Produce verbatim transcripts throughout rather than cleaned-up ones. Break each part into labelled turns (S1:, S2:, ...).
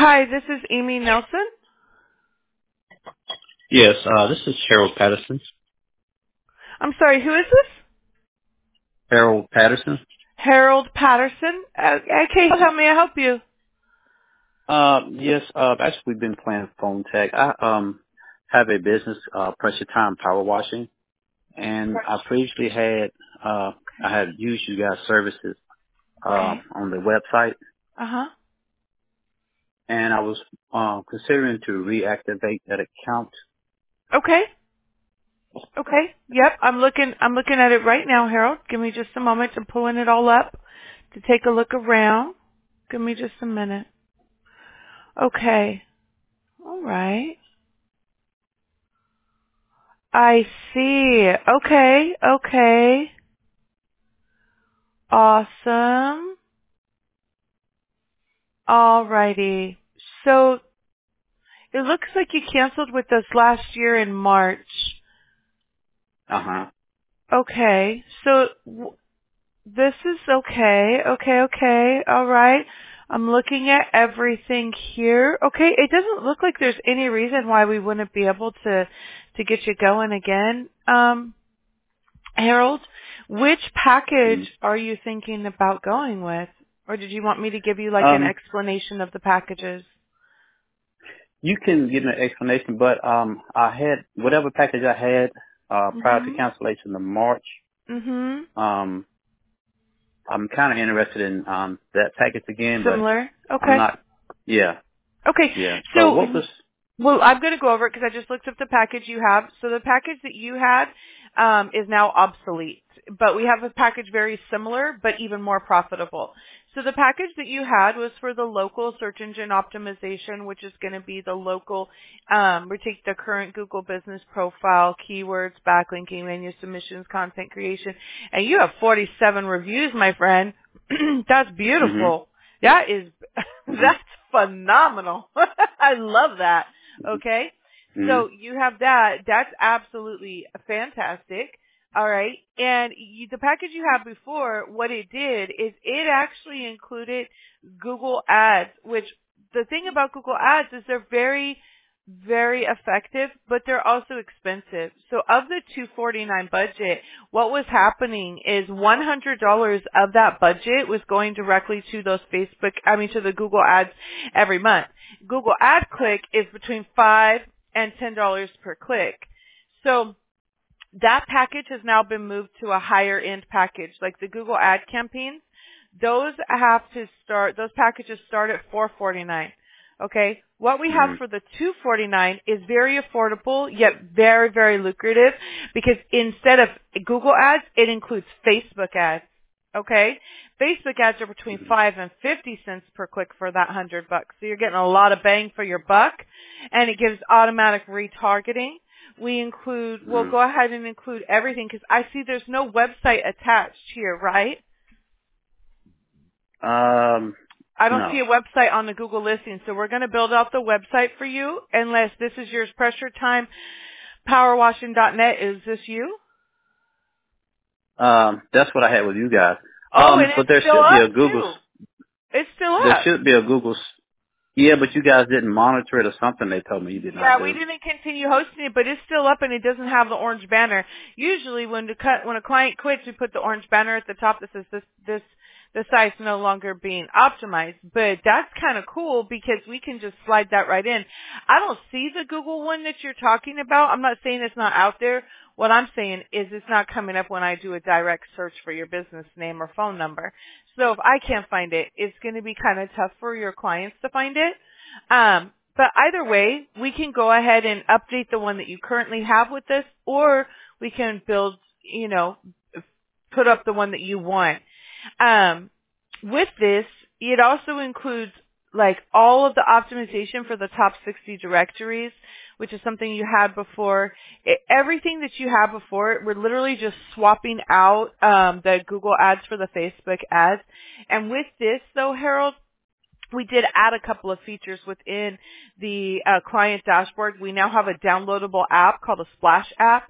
S1: Hi, this is Amy Nelson.
S2: Yes, uh, this is Harold Patterson.
S1: I'm sorry, who is this?
S2: Harold Patterson.
S1: Harold Patterson. Uh, okay, how may I help you?
S2: Uh, yes, uh, actually we've been playing phone tag. I, um, have a business, uh, Pressure Time Power Washing, and I previously had, uh, I had used you guys' services,
S1: Okay.
S2: um, on the website,
S1: Uh-huh.
S2: and I was, uh, considering to reactivate that account.
S1: Okay. Okay. Yep, I'm looking I'm looking at it right now, Harold. Give me just a moment. I'm pulling it all up to take a look around. Give me just a minute. Okay. All right. I see. Okay. Okay. Awesome. All righty. So it looks like you canceled with us last year in March.
S2: Uh-huh.
S1: Okay. So w- this is okay. Okay, okay. All right. I'm looking at everything here. Okay, it doesn't look like there's any reason why we wouldn't be able to to get you going again. Um, Harold, which package
S2: Mm.
S1: are you thinking about going with? Or did you want me to give you like an
S2: Um,
S1: explanation of the packages?
S2: you can give me an explanation, but, um, I had, whatever package I had, uh, prior to
S1: Mhm.
S2: cancellation in March,
S1: Mhm.
S2: um, I'm kind of interested in um that package again, but
S1: Similar.
S2: I'm
S1: Okay.
S2: not. Yeah,
S1: Okay.
S2: yeah. So what
S1: So
S2: was?
S1: Well, I'm going to go over it because I just looked up the package you have. So the package that you had um, is now obsolete, but we have a package very similar but even more profitable. So the package that you had was for the local search engine optimization, which is going to be the local, um, we take the current Google business profile, keywords, backlinking, menu submissions, content creation, and you have forty-seven reviews, my friend. That's
S2: Mhm.
S1: beautiful. That is,
S2: Mhm.
S1: that's phenomenal. I love that. Okay?
S2: Mhm.
S1: So you have that. That's absolutely fantastic. All right. And you, the package you had before, what it did is it actually included Google Ads, which the thing about Google Ads is they're very, very effective, but they're also expensive. So of the two forty-nine budget, what was happening is one hundred dollars of that budget was going directly to those Facebook, I mean to the Google Ads every month. Google Ad Click is between five and ten dollars per click. So that package has now been moved to a higher end package, like the Google Ad campaigns. Those have to start. Those packages start at four forty-nine. Okay, what we have
S2: Mhm.
S1: for the two forty-nine is very affordable yet very very lucrative because instead of Google Ads, it includes Facebook ads. Okay, Facebook ads are between
S2: Mhm.
S1: five and fifty cents per click for that hundred bucks. So you're getting a lot of bang for your buck, and it gives automatic retargeting. We include, we'll
S2: Mhm.
S1: go ahead and include everything because I see there's no website attached here, right?
S2: Um.
S1: I don't see
S2: No.
S1: a website on the Google listing, so we're going to build out the website for you unless this is yours, pressure time power washing dot net. Is this you?
S2: Um. That's what I had with you guys.
S1: Oh,
S2: Um.
S1: and
S2: But
S1: it's
S2: there
S1: still
S2: should be
S1: up
S2: a Google.
S1: too. It's still
S2: There
S1: up.
S2: should be a Google. Yeah, but you guys didn't monitor it or something. They told me you did not
S1: Yeah, we
S2: do.
S1: didn't continue hosting it, but it's still up and it doesn't have the orange banner. Usually when the cut, when a client quits, we put the orange banner at the top that says this, this, the site's no longer being optimized. But that's kind of cool because we can just slide that right in. I don't see the Google one that you're talking about. I'm not saying it's not out there. What I'm saying is it's not coming up when I do a direct search for your business name or phone number. So if I can't find it, it's going to be kind of tough for your clients to find it. Um, but either way, we can go ahead and update the one that you currently have with this, or we can build, you know, put up the one that you want. Um, with this, it also includes like all of the optimization for the top sixty directories, which is something you had before. It, everything that you had before, we're literally just swapping out um, the Google ads for the Facebook ads. And with this, though, Harold, we did add a couple of features within the uh, client dashboard. We now have a downloadable app called a Splash app.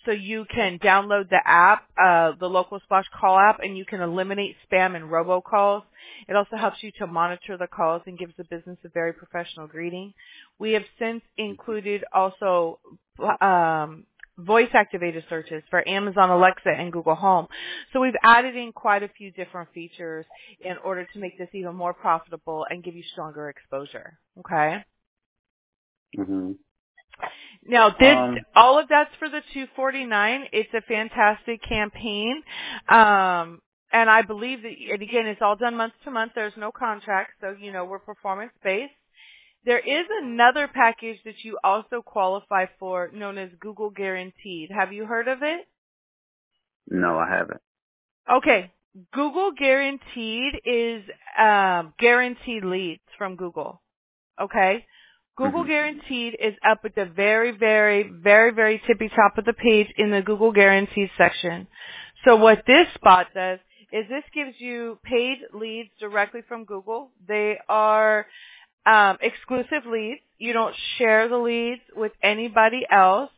S1: so you can download the app, uh, the Local Splash call app, and you can eliminate spam and robocalls. It also helps you to monitor the calls and gives the business a very professional greeting. We have since included also um, voice-activated searches for Amazon Alexa and Google Home. So we've added in quite a few different features in order to make this even more profitable and give you stronger exposure. Okay?
S2: Mm-hmm.
S1: Now, this,
S2: Um,
S1: all of that's for the two forty-nine. It's a fantastic campaign. Um, and I believe that, and again, it's all done month to month. There's no contract, so, you know, we're performance-based. There is another package that you also qualify for known as Google Guaranteed. Have you heard of it?
S2: no, I haven't.
S1: Okay. Google Guaranteed is um, guaranteed leads from Google. Okay? Google
S2: Mm-hmm.
S1: Guaranteed is up at the very, very, very, very tippy top of the page in the Google Guaranteed section. So what this spot does is this gives you paid leads directly from Google. They are um, exclusive leads. You don't share the leads with anybody else.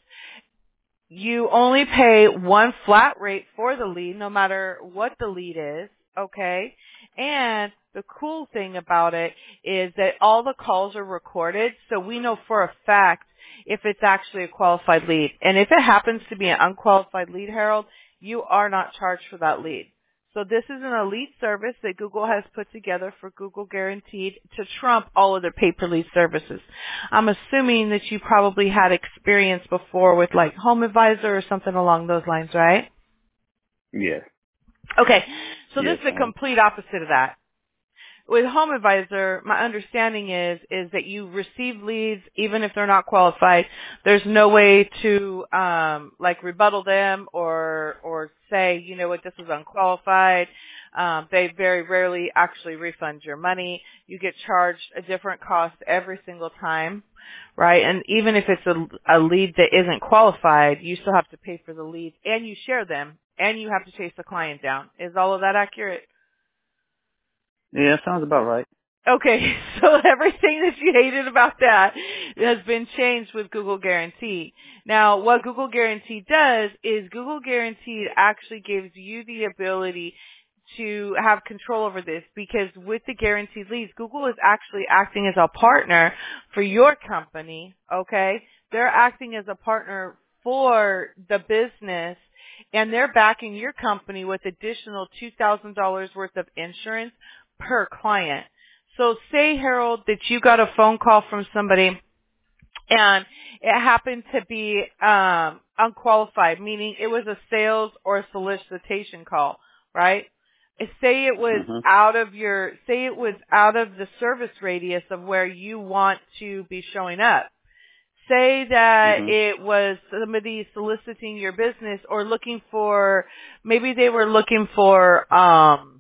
S1: You only pay one flat rate for the lead, no matter what the lead is, okay? And the cool thing about it is that all the calls are recorded, so we know for a fact if it's actually a qualified lead. And if it happens to be an unqualified lead, Harold, you are not charged for that lead. So this is an elite service that Google has put together for Google Guaranteed to trump all of their pay-per-lead services. I'm assuming that you probably had experience before with like Home Advisor or something along those lines, right?
S2: Yes.
S1: Okay, so this
S2: Yes,
S1: is the
S2: I have.
S1: complete opposite of that. With Home Advisor, my understanding is is that you receive leads even if they're not qualified. There's no way to um, like rebuttal them or or say, you know what, this is unqualified. Um, they very rarely actually refund your money. You get charged a different cost every single time, right? And even if it's a, a lead that isn't qualified, you still have to pay for the leads, and you share them, and you have to chase the client down. Is all of that accurate?
S2: Yeah, sounds about right.
S1: Okay, so everything that you hated about that has been changed with Google Guarantee. Now, what Google Guarantee does is Google Guarantee actually gives you the ability to have control over this, because with the guaranteed leads, Google is actually acting as a partner for your company, okay? They're acting as a partner for the business, and they're backing your company with additional two thousand dollars worth of insurance per client. So say, Harold, that you got a phone call from somebody and it happened to be um, unqualified, meaning it was a sales or a solicitation call, right? Say it was
S2: Mm-hmm.
S1: out of your, say it was out of the service radius of where you want to be showing up. Say that
S2: Mm-hmm.
S1: it was somebody soliciting your business or looking for, maybe they were looking for, um,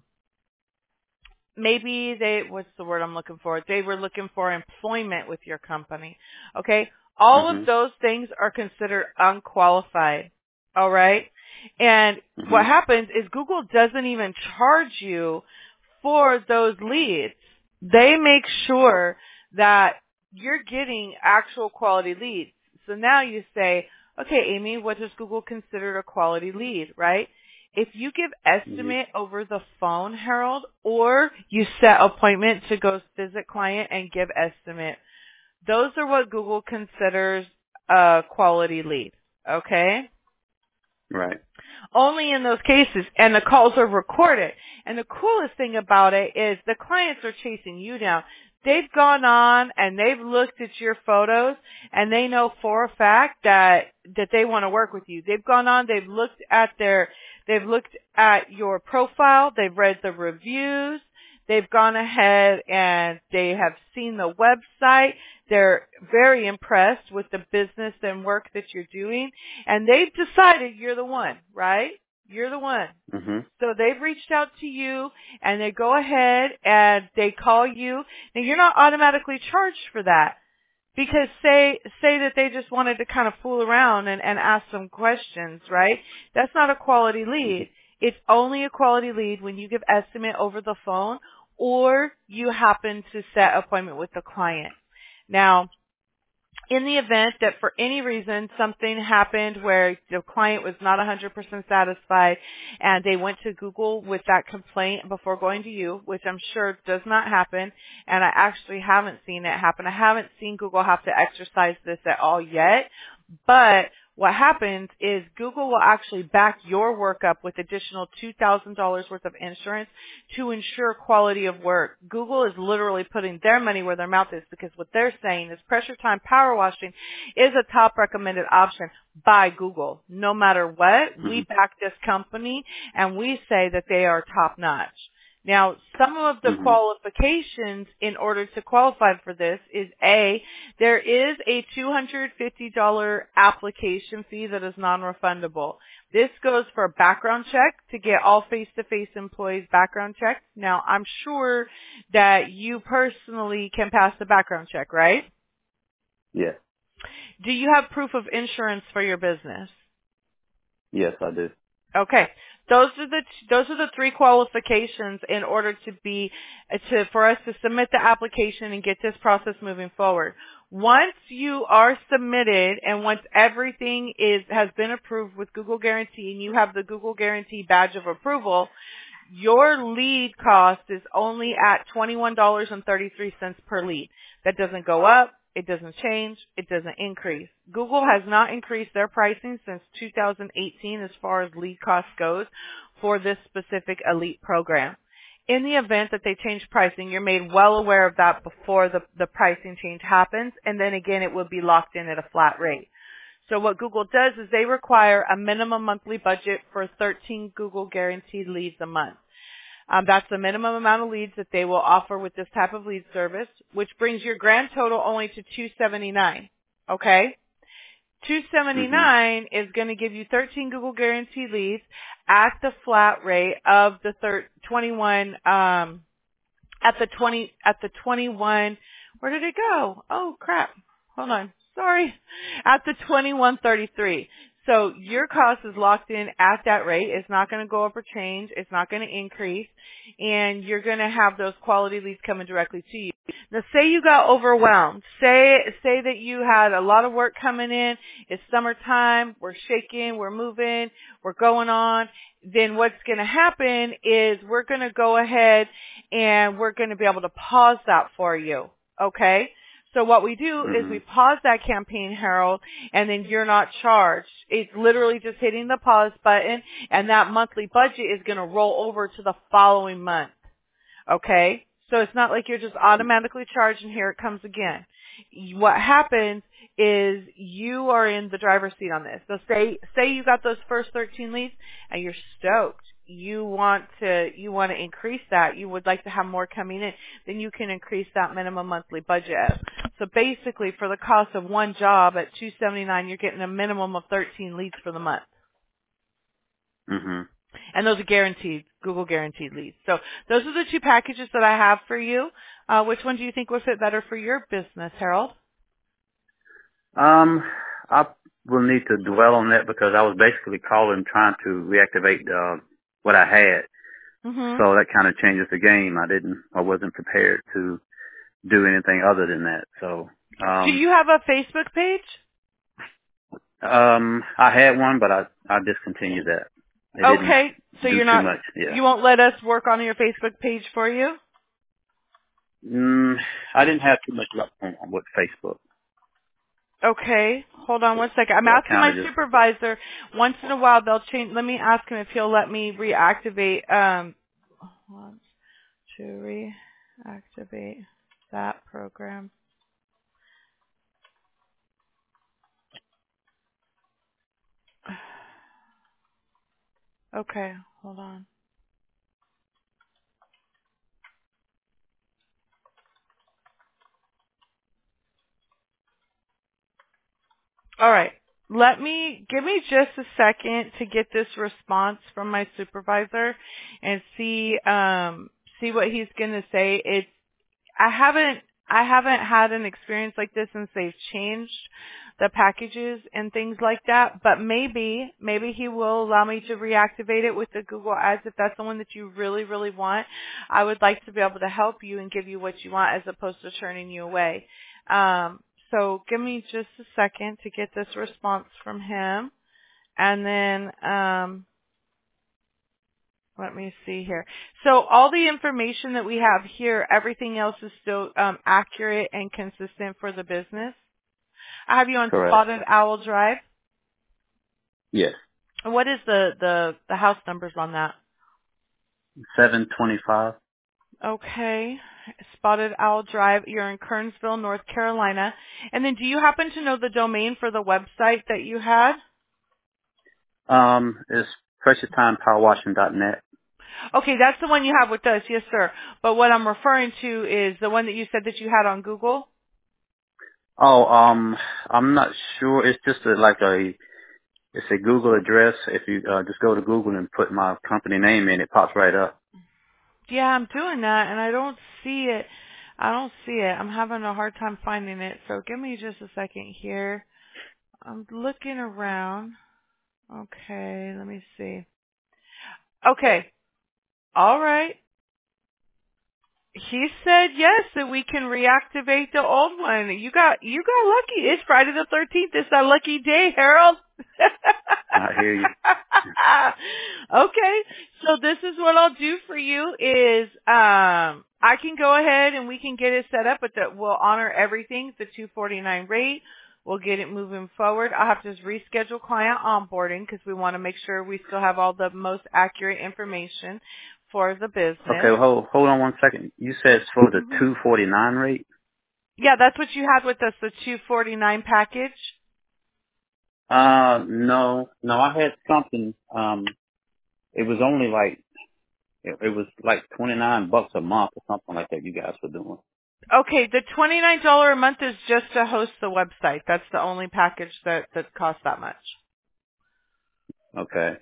S1: maybe they, what's the word I'm looking for? They were looking for employment with your company. Okay? All of
S2: Mm-hmm.
S1: those things are considered unqualified. All right? And
S2: Mm-hmm.
S1: what happens is Google doesn't even charge you for those leads. They make sure that you're getting actual quality leads. So now you say, okay, Amy, what does Google consider a quality lead, right? If you give
S2: Mm-hmm.
S1: estimate over the phone, Harold, or you set appointment to go visit client and give estimate, those are what Google considers a quality lead. Okay?
S2: Right.
S1: Only in those cases, and the calls are recorded. And the coolest thing about it is the clients are chasing you down. They've gone on and they've looked at your photos and they know for a fact that, that they want to work with you. They've gone on, they've looked at their, they've looked at your profile, they've read the reviews, they've gone ahead and they have seen the website. They're very impressed with the business and work that you're doing, and they've decided you're the one, right? You're the one.
S2: Mm-hmm.
S1: So they've reached out to you, and they go ahead and they call you. Now, you're not automatically charged for that, because say say that they just wanted to kind of fool around and, and ask some questions, right? That's not a quality lead. It's only a quality lead when you give estimate over the phone or you happen to set appointment with the client. Now, In the event that for any reason something happened where the client was not one hundred percent satisfied and they went to Google with that complaint before going to you, which I'm sure does not happen, and I actually haven't seen it happen. I haven't seen Google have to exercise this at all yet, but what happens is Google will actually back your work up with additional two thousand dollars worth of insurance to ensure quality of work. Google is literally putting their money where their mouth is, because what they're saying is Pressure Time Power Washing is a top recommended option by Google. No matter what,
S2: Mm-hmm.
S1: we back this company and we say that they are top notch. Now, some of the
S2: Mm-hmm.
S1: qualifications in order to qualify for this is A, there is a two hundred fifty dollars application fee that is non-refundable. This goes for a background check to get all face-to-face employees background checked. Now, I'm sure that you personally can pass the background check, right?
S2: Yes.
S1: Do you have proof of insurance for your business?
S2: Yes, I do.
S1: Okay. Those are the those are the three qualifications in order to be to for us to submit the application and get this process moving forward. Once you are submitted and once everything is has been approved with Google Guarantee and you have the Google Guarantee badge of approval, your lead cost is only at twenty-one dollars and thirty-three cents per lead. That doesn't go up. It doesn't change. It doesn't increase. Google has not increased their pricing since two thousand eighteen as far as lead cost goes for this specific elite program. In the event that they change pricing, you're made well aware of that before the, the pricing change happens, and then again it will be locked in at a flat rate. So what Google does is they require a minimum monthly budget for thirteen Google Guaranteed leads a month. Um, that's the minimum amount of leads that they will offer with this type of lead service, which brings your grand total only to two hundred seventy-nine dollars. Okay? two hundred seventy-nine dollars mm-hmm. is going to give you thirteen Google Guaranteed leads at the flat rate of the thir- twenty-one um at the twenty at the twenty-one. Where did it go? Oh crap. Hold on. Sorry. At the twenty-one thirty-three. So your cost is locked in at that rate. It's not going to go up or change. It's not going to increase. And you're going to have those quality leads coming directly to you. Now, say you got overwhelmed. Say, say that you had a lot of work coming in. It's summertime. We're shaking. We're moving. We're going on. Then what's going to happen is we're going to go ahead and we're going to be able to pause that for you. Okay? So what we do mm-hmm. is we pause that campaign, Harold, and then you're not charged. It's literally just hitting the pause button, and that monthly budget is going to roll over to the following month. Okay? So it's not like you're just automatically charged and here it comes again. What happens is you are in the driver's seat on this. So say say you got those first thirteen leads and you're stoked. You want to you want to increase that. You would like to have more coming in. Then you can increase that minimum monthly budget. So basically, for the cost of one job at two hundred seventy-nine dollars, you're getting a minimum of thirteen leads for the month.
S2: Mhm.
S1: And those are guaranteed, Google guaranteed leads. So those are the two packages that I have for you. Uh, which one do you think would fit better for your business, Harold?
S2: Um, I will need to dwell on that because I was basically calling trying to reactivate uh, what I had.
S1: Mm-hmm.
S2: So that kind of changes the game. I didn't, I wasn't prepared to do anything other than that. So, um,
S1: do you have a Facebook page?
S2: Um, I had one, but I I discontinued that. It
S1: okay, so
S2: do
S1: you're
S2: too
S1: not.
S2: much. Yeah.
S1: You won't let us work on your Facebook page for you?
S2: Mm, I didn't have too much luck on, on with Facebook.
S1: Okay, hold on one second. I'm
S2: So
S1: asking my
S2: just,
S1: supervisor. Once in a while, they'll change. Let me ask him if he'll let me reactivate. Um, want to reactivate that program. Okay, hold on. All right. Let me, give me just a second to get this response from my supervisor and see, um, see what he's going to say. It's, I haven't, I haven't had an experience like this since they've changed the packages and things like that, but maybe, maybe he will allow me to reactivate it with the Google Ads if that's the one that you really, really want. I would like to be able to help you and give you what you want as opposed to turning you away. Um, So give me just a second to get this response from him. And then, um, let me see here. So all the information that we have here, everything else is still um, accurate and consistent for the business. I have you on
S2: Correct.
S1: Spotted Owl Drive.
S2: Yes.
S1: And what is the, the, the house numbers on that?
S2: seven twenty-five.
S1: Okay. Spotted Owl Drive. You're in Kernsville, North Carolina. And then do you happen to know the domain for the website that you had?
S2: Um, it's pressure time power washing dot net.
S1: Okay, that's the one you have with us. Yes, sir. But what I'm referring to is the one that you said that you had on Google?
S2: Oh, um, I'm not sure. It's just a, like a, it's a Google address. If you uh, just go to Google and put my company name in, it pops right up.
S1: Yeah, I'm doing that, and I don't see it. I don't see it. I'm having a hard time finding it. So give me just a second here. I'm looking around. Okay, let me see. Okay. All right. He said yes, that we can reactivate the old one. You got you got lucky. It's Friday the thirteenth. It's a lucky day, Harold.
S2: I hear you.
S1: Okay, so this is what I'll do for you is um I can go ahead and we can get it set up, but that we'll honor everything. The two forty-nine rate. We'll get it moving forward. I'll have to reschedule client onboarding because we want to make sure we still have all the most accurate information for the business.
S2: Okay, well, hold hold on one second. You said it's for the
S1: Mm-hmm.
S2: two forty-nine rate?
S1: Yeah, that's what you had with us, the two forty-nine package.
S2: Uh, no, no, I had something. Um, it was only like it, it was like twenty-nine bucks a month or something like that. You guys were doing.
S1: Okay, the twenty-nine dollars a month is just to host the website. That's the only package that, that costs that much.
S2: Okay.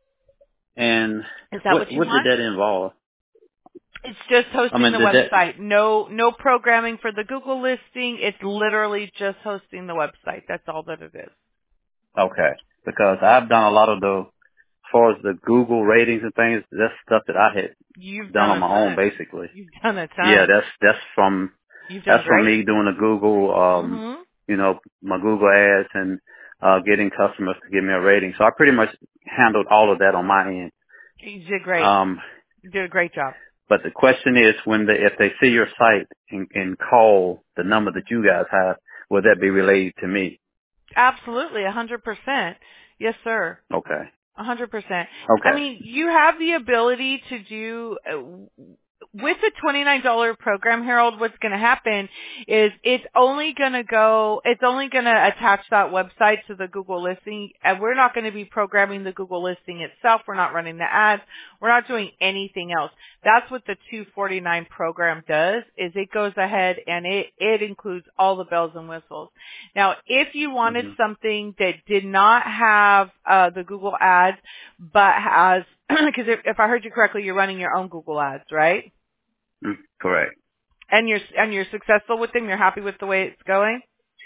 S2: And
S1: Is that
S2: what
S1: what you
S2: what did
S1: want?
S2: that involve?
S1: It's just
S2: I
S1: hosting
S2: mean,
S1: the
S2: did that?
S1: website. No, no programming for the Google listing. It's literally just hosting the website. That's all that it is.
S2: Okay, because I've done a lot of the, as far as the Google ratings and things. That's stuff that I had
S1: You've
S2: done
S1: done
S2: on
S1: a
S2: my own,
S1: ton.
S2: basically.
S1: You've done a
S2: Yeah,
S1: ton.
S2: that's that's from
S1: You've done
S2: that's from
S1: great.
S2: me doing the Google, um,
S1: Mhm.
S2: you know, my Google ads and uh, getting customers to give me a rating. So I pretty much handled all of that on my end.
S1: You did great.
S2: Um,
S1: You did a great job.
S2: but the question is, when they if they see your site and, and call the number that you guys have, will that be relayed to me?
S1: Absolutely, a hundred percent. Yes, sir.
S2: Okay.
S1: A hundred percent. I
S2: Okay.
S1: mean, you have the ability to do uh, with the twenty-nine dollars program, Harold. What's going to happen is it's only going to go. It's only going to attach that website to the Google listing, and we're not going to be programming the Google listing itself. We're not running the ads. We're not doing anything else. That's what the two forty-nine program does. Is it goes ahead and it it includes all the bells and whistles. Now, if you wanted
S2: hmm
S1: something that did not have uh, the Google ads, but has, because if, if I heard you correctly, you're running your own Google ads, right?
S2: Mm, correct.
S1: And you're and you're successful with them. You're happy with the way it's going.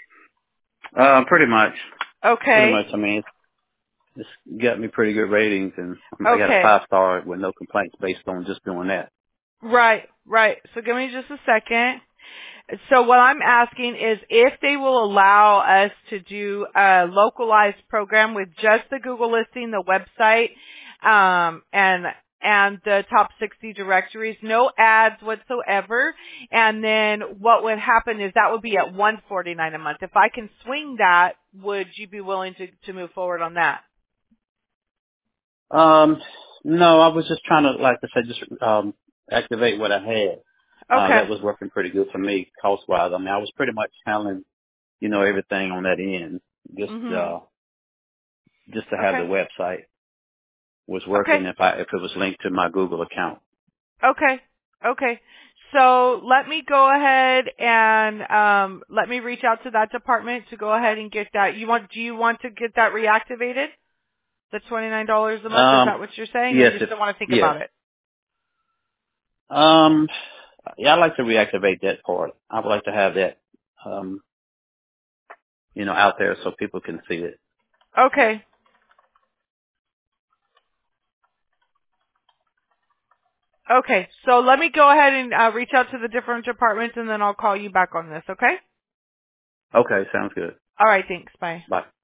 S2: Uh, pretty much. Pretty
S1: Okay.
S2: much. I mean, it's, it's got me pretty good ratings, and I got a
S1: Okay.
S2: five star with no complaints based on just doing that.
S1: Right. Right. So give me just a second. So what I'm asking is if they will allow us to do a localized program with just the Google listing, the website, um, and and the top sixty directories, no ads whatsoever. And then what would happen is that would be at one forty-nine a month. If I can swing that, would you be willing to to move forward on that?
S2: Um, no, I was just trying to, like I said, just um, activate what I had. Uh,
S1: Okay.
S2: that was working pretty good for me cost wise. I mean, I was pretty much handling, you know, everything on that end. Just,
S1: Mhm.
S2: uh, just to have the
S1: Okay.
S2: website was
S1: Okay.
S2: working if I, if it was linked to my Google account.
S1: Okay. Okay. So let me go ahead and um, let me reach out to that department to go ahead and get that. You want? Do you want to get that reactivated? The twenty-nine dollars a month. Is
S2: Um,
S1: that what you're saying, or
S2: yes,
S1: you
S2: if,
S1: still want to think
S2: yes.
S1: about it?
S2: Um, yeah, I'd like to reactivate that part. I would like to have that, um, you know, out there so people can see it.
S1: Okay. Okay. So let me go ahead and uh, reach out to the different departments, and then I'll call you back on this. Okay?
S2: Okay, sounds good.
S1: All right, thanks. Bye.
S2: Bye.